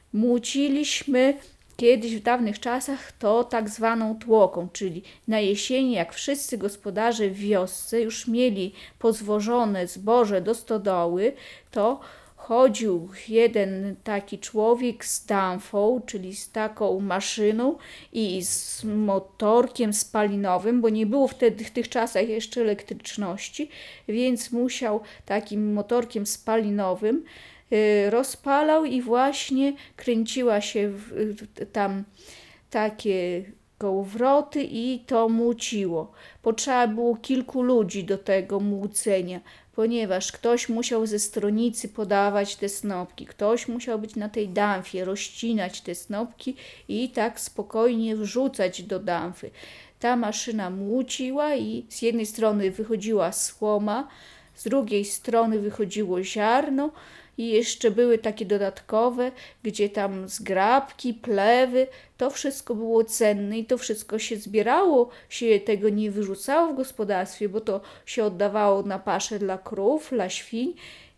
Młóciliśmy kiedyś w dawnych czasach to tak zwaną tłoką, czyli na jesieni, jak wszyscy gospodarze w wiosce już mieli pozwożone zboże do stodoły, to chodził jeden taki człowiek z danfą, czyli z taką maszyną i z motorkiem spalinowym, bo nie było wtedy w tych czasach jeszcze elektryczności, więc musiał takim motorkiem spalinowym rozpalał i właśnie kręciła się tam takie kołowroty i to młóciło. Potrzeba było kilku ludzi do tego młócenia, ponieważ ktoś musiał ze stronicy podawać te snopki, ktoś musiał być na tej danfie, rozcinać te snopki i tak spokojnie wrzucać do danfy. Ta maszyna młóciła i z jednej strony wychodziła słoma, z drugiej strony wychodziło ziarno i jeszcze były takie dodatkowe, gdzie tam zgrabki, plewy, to wszystko było cenne i to wszystko się zbierało, się tego nie wyrzucało w gospodarstwie, bo to się oddawało na paszę dla krów, dla świń